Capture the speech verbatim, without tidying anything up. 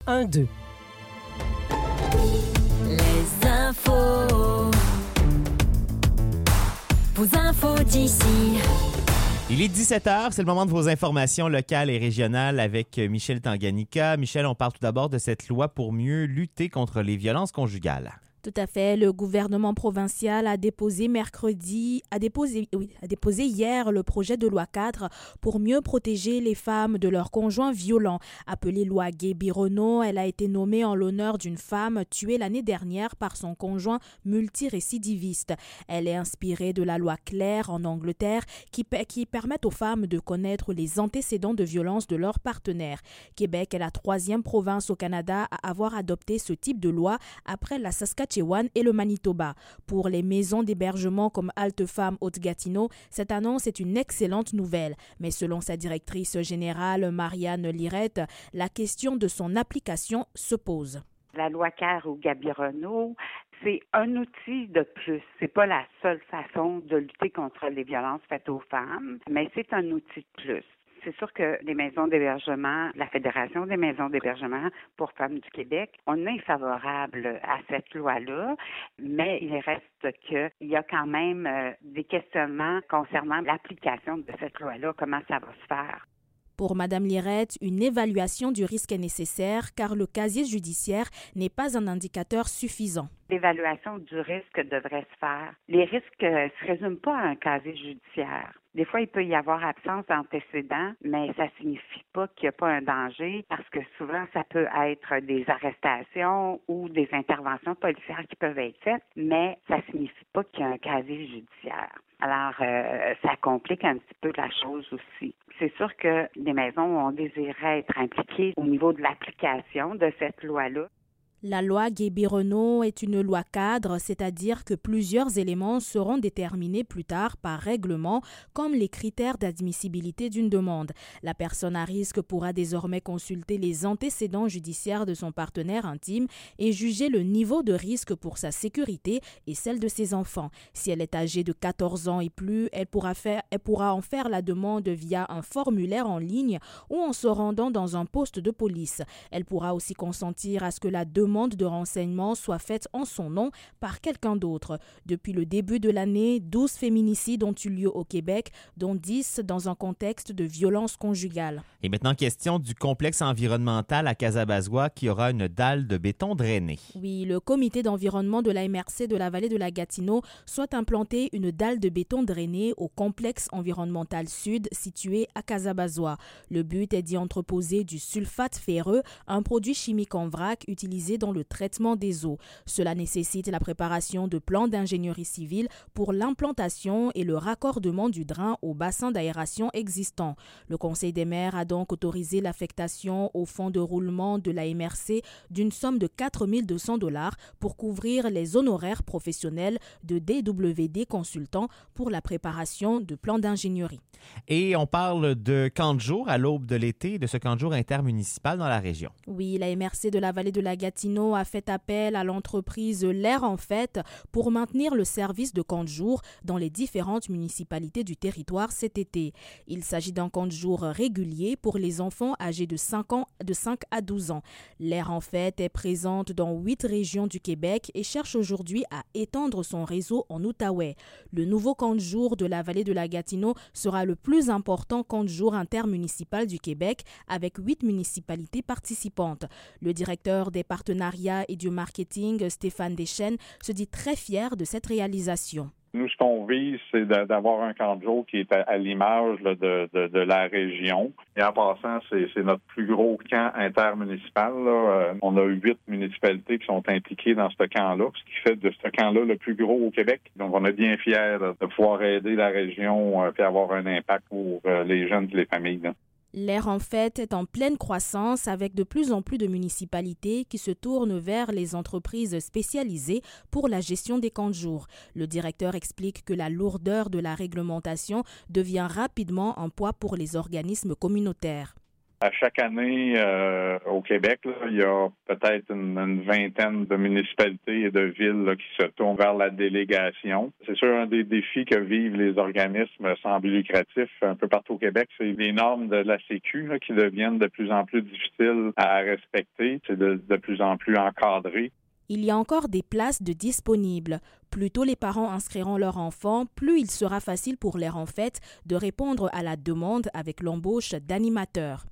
un deux. Les infos. Vos infos d'ici. Il est dix-sept heures, c'est le moment de vos informations locales et régionales avec Michel Tanganyika. Michel, on parle tout d'abord de cette loi pour mieux lutter contre les violences conjugales. Tout à fait. Le gouvernement provincial a déposé mercredi, a déposé, oui, a déposé hier le projet de loi cadre pour mieux protéger les femmes de leurs conjoints violents. Appelée loi Gay-Bironneau, elle a été nommée en l'honneur d'une femme tuée l'année dernière par son conjoint multirécidiviste. Elle est inspirée de la loi Claire en Angleterre qui, qui permet aux femmes de connaître les antécédents de violence de leur partenaire. Québec est la troisième province au Canada à avoir adopté ce type de loi après la Saskatchewan et le Manitoba. Pour les maisons d'hébergement comme Halte Femmes Haute-Gatineau, cette annonce est une excellente nouvelle. Mais selon sa directrice générale, Marianne Lirette, la question de son application se pose. La loi Claire ou Gay-Bironneau, c'est un outil de plus. C'est pas la seule façon de lutter contre les violences faites aux femmes, mais c'est un outil de plus. C'est sûr que les maisons d'hébergement, la Fédération des maisons d'hébergement pour femmes du Québec, on est favorable à cette loi-là, mais il reste qu'il y a quand même euh, des questionnements concernant l'application de cette loi-là, comment ça va se faire. Pour Mme Lirette, une évaluation du risque est nécessaire car le casier judiciaire n'est pas un indicateur suffisant. L'évaluation du risque devrait se faire. Les risques ne se résument pas à un casier judiciaire. Des fois, il peut y avoir absence d'antécédents, mais ça ne signifie pas qu'il n'y a pas un danger parce que souvent, ça peut être des arrestations ou des interventions policières qui peuvent être faites, mais ça ne signifie pas qu'il y a un casier judiciaire. Alors, euh, ça complique un petit peu la chose aussi. C'est sûr que les maisons ont désiré être impliquées au niveau de l'application de cette loi-là. La loi Gay-Bironneau est une loi cadre, c'est-à-dire que plusieurs éléments seront déterminés plus tard par règlement, comme les critères d'admissibilité d'une demande. La personne à risque pourra désormais consulter les antécédents judiciaires de son partenaire intime et juger le niveau de risque pour sa sécurité et celle de ses enfants. Si elle est âgée de quatorze ans et plus, elle pourra, faire, elle pourra en faire la demande via un formulaire en ligne ou en se rendant dans un poste de police. Elle pourra aussi consentir à ce que la demande demande de renseignement soit faite en son nom par quelqu'un d'autre. Depuis le début de l'année, douze féminicides ont eu lieu au Québec, dont dix dans un contexte de violence conjugale. Et maintenant, question du complexe environnemental à Casabazois qui aura une dalle de béton drainée. Oui, le comité d'environnement de la M R C de la vallée de la Gatineau souhaite implanter une dalle de béton drainée au complexe environnemental sud situé à Casabazois. Le but est d'y entreposer du sulfate ferreux, un produit chimique en vrac utilisé dans le traitement des eaux. Cela nécessite la préparation de plans d'ingénierie civile pour l'implantation et le raccordement du drain au bassin d'aération existant. Le Conseil des maires a donc autorisé l'affectation au fonds de roulement de la M R C d'une somme de quatre mille deux cents dollars pour couvrir les honoraires professionnels de D W D Consultants pour la préparation de plans d'ingénierie. Et on parle de camp de jour à l'aube de l'été, de ce camp de jour intermunicipal dans la région. Oui, la M R C de la vallée de la Gatineau a fait appel à l'entreprise L'Air en Fête pour maintenir le service de camp de jour dans les différentes municipalités du territoire cet été. Il s'agit d'un camp de jour régulier pour les enfants âgés de cinq ans, de cinq à douze ans. L'Air en Fête est présente dans huit régions du Québec et cherche aujourd'hui à étendre son réseau en Outaouais. Le nouveau camp de jour de la vallée de la Gatineau sera le plus important camp de jour intermunicipal du Québec avec huit municipalités participantes. Le directeur des partenariats et du marketing, Stéphane Deschênes, se dit très fier de cette réalisation. Nous, ce qu'on vise, c'est d'avoir un camp de jour qui est à, à l'image là, de, de, de la région. Et en passant, c'est, c'est notre plus gros camp intermunicipal. Là. Euh, on a huit municipalités qui sont impliquées dans ce camp-là, ce qui fait de ce camp-là le plus gros au Québec. Donc, on est bien fiers de, de pouvoir aider la région euh, et avoir un impact pour euh, les jeunes et les familles. Là. L'Air en Fête est en pleine croissance avec de plus en plus de municipalités qui se tournent vers les entreprises spécialisées pour la gestion des camps de jour. Le directeur explique que la lourdeur de la réglementation devient rapidement un poids pour les organismes communautaires. À chaque année, euh, au Québec, là, il y a peut-être une, une vingtaine de municipalités et de villes là, qui se tournent vers la délégation. C'est sûr, un des défis que vivent les organismes sans but lucratif un peu partout au Québec, c'est les normes de la Sécu là, qui deviennent de plus en plus difficiles à respecter. C'est de, de plus en plus encadré. Il y a encore des places de disponibles. Plus tôt les parents inscriront leurs enfants, plus il sera facile pour l'air en fait de répondre à la demande avec l'embauche d'animateurs.